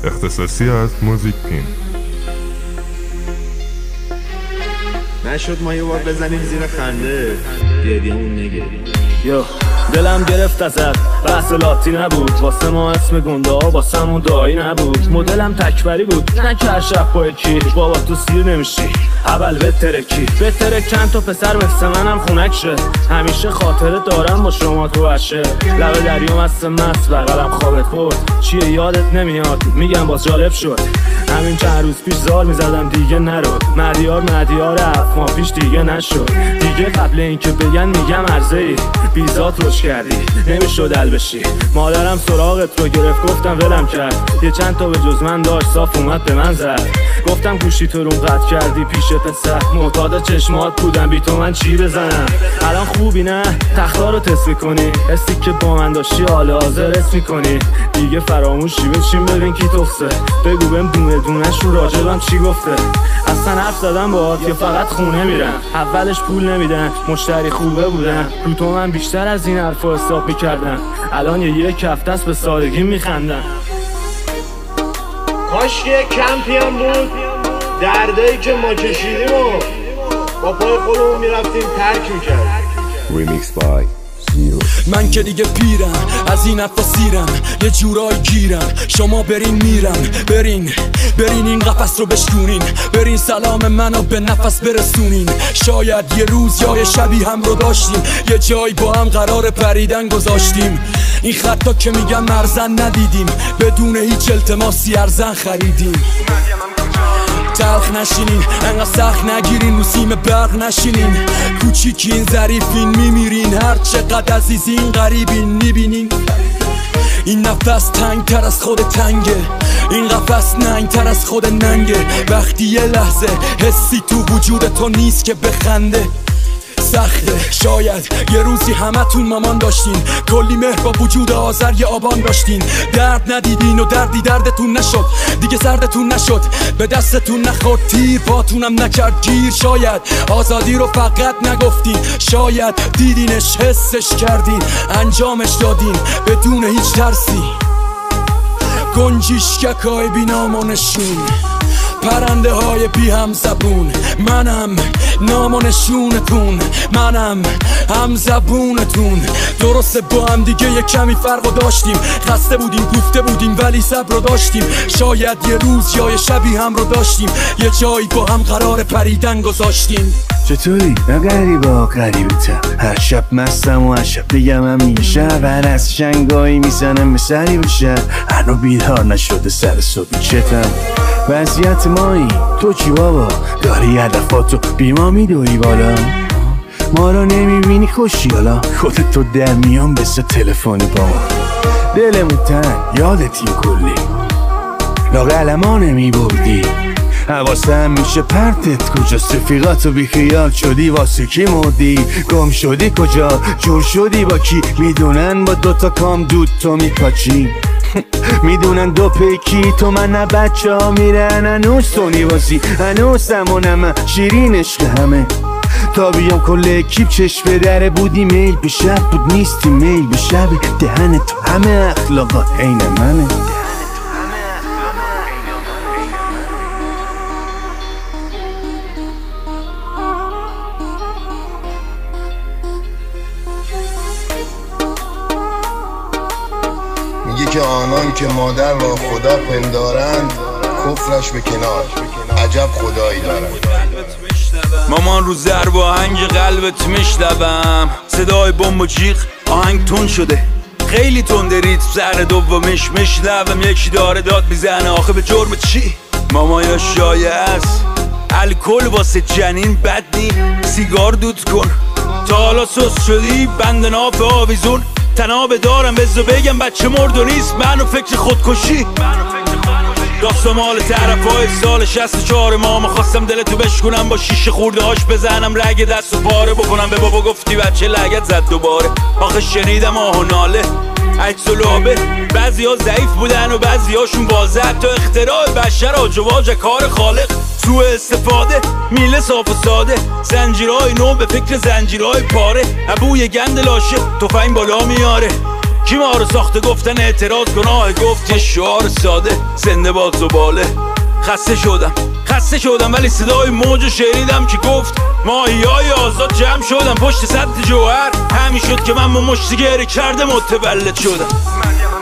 اختصاصی از موزیک پین. نشد ما یه بار بزنیم زیر خنده گریه‌مون نگیریم. یو دلم گرفت ازت بحث لاتی نبود، واسه ما اسم گنده ها واسه همون دایی نبود. مدلم تکبری بود نه که هر شب با یکی بابا تو سیر نمیشی اول بترک چند تا پسر مثل منم خونک شه. همیشه خاطره دارم با شما تو عشه، لبه دریا مست بغلم خوابت برد. چیه یادت نمیاد میگم باز جالب شد. همین چند روز پیش زار میزدم دیگه نرو، مدیار رفت ما پیش دیگه نشد. دیگه قبل اینکه بگن میگم عرضه‌ای بیزات روش کردی نمیشد حل بشی. مادرم سراغت رو گرفت گفتم ولم کرد، یه چند تا به جز من داشت صاف اومد به من زد. گفتم گوشی تو رو قطع کردی پیش پسر، معتاد چشمات بودم بی تو من چی بزنم. الان خوبی نه تختا رو تست میکنی، حسی که با من داشتی حال حاضر حس میکنی. دیگه فراموشی بچین ببین کی تخصه، بگو بهم دونه دونش رو راجبم چی گفته. اصلا حرف زدم باهات که فقط خونه میرم، اولش پول نمیدن مشتری خوبه بودن، رو تو من بیشتر از این حرفا حساب میکردم. الان یک هفته است به سادگی میخندم. کاش یه کمپی هم بود دردایی که ما کشیدیم و با پای خودمون میرفتیم ترک میکرد. ریمیکس بای زیرو. من که دیگه پیرم از این حرفا سیرم، یه جورایی گیرم. شما برین میرم، برین این قفس رو بشکونین، برین سلام منو به نفس برسونین. شاید یه روز یا یه شبی هم رو داشتیم، یه جایی با هم قرار پریدن گذاشتیم. این خطا که میگم مرزن ندیدیم، بدون هیچ التماسی ارزن خریدیم. تلخ نشینین انقدر سخت نگیرین، رو سیم برق نشینین. کوچیکین ظریفین میمیرین، هر چقدر عزیزین غریبین میبینین. این نفس تنگ تر از خود تنگه، این قفس ننگ تر از خود ننگه. وقتی یه لحظه حسی تو وجود تو نیست که بخنده سخته. شاید یه روزی همتون مامان داشتین، کلی مهر با وجود آذر یه آبان داشتین. درد ندیدین و دردی دردتون نشد، دیگه سردتون نشد، به دستتون نخورد تیر، پاتونم نکرد گیر. شاید آزادی رو فقط نگفتین، شاید دیدینش حسش کردین، انجامش دادین بدون هیچ ترسی. گنجیشککای بی نام و نشون، پرنده های بی هم زبون. منم نام و نشونتون، منم هم زبونتون. درسته با هم دیگه یه کمی فرق داشتیم، خسته بودیم گفته بودیم ولی صبر داشتیم. شاید یه روز یا یه شبی هم رو داشتیم، یه جایی با هم قرار پریدن گذاشتیم. چطوری؟ نه غریبا غریبتم، هر شب مستم و هر شب بگم همیشه. من از شنگایی میزنم به سری بشه، هنو بیدار نشده سر صبحی چتم. وضعیت مایی تو چی بابا؟ داری هدفاتو بی ما میدوی بالا، ما رو نمیبینی خوشی حالا خودتو در میان بسه تلفنی با ما. دلمون تن یادتی کلی لاغل ما نمیبردی، حواسم میشه پرتت کجاست. رفیقاتو بیخیال شدی واسه کی مردی؟ گم شدی کجا؟ جور شدی با کی؟ میدونن با دوتا کام دود تو میپاچی، میدونن دو پیکی تو من نه بچه ها میرن. هنوز تو نیوازی هنوز زمانم شیرین عشق همه. تا بیام کل اکیپ چشم به دره بودی، میل به شب بود نیستی میل به شب. دهن تو همه اخلاقات عین منه. میگه که آنان که مادر را خدا پندارند کفرش به کنار، عجب خدایی دارند. مامان رو ضرب آهنگ قلبت میشنوم، صدای بمب و جیغ آهنگ تون شده، خیلی تنده ریتم سر دومش میشنوم. یکی داره داد میزنه آخه به جرم چی؟ مامایا شایعه است الکل واسه جنین بد نی، سیگار دود کن. تا حالا سوس شدی بند ناف آویزون، تنابه دارم بزو بگم بچه مرد و نیست. منو فکر خودکشی داستان مال طرفای سال 64 ماما، خواستم دلتو بشکنم با شیشه خورده هاش بزنم رگ دست و پاره بکنم. به بابا گفتی بچه لگت زد دوباره، آخه شنیدم آه و ناله عکس و لابه. بعضی ها ضعیف بودن و بعضی هاشون واضح، تا اختراع بشر آجواج کار خالق. سوء استفاده میله صاف و ساده، زنجیرهای نو به فکر زنجیرهای پاره. ابوی گند لاشه تفنگ بالا میاره، کی ما رو ساخته گفتن اعتراض گناه گفت یه شعار ساده زنده باد زباله خسته شدم ولی صدای موجو شنیدم که گفت ماهیای آزاد جمع شدم پشت سد جوهر همین شد که من با مشتی گره کرده متولد شدم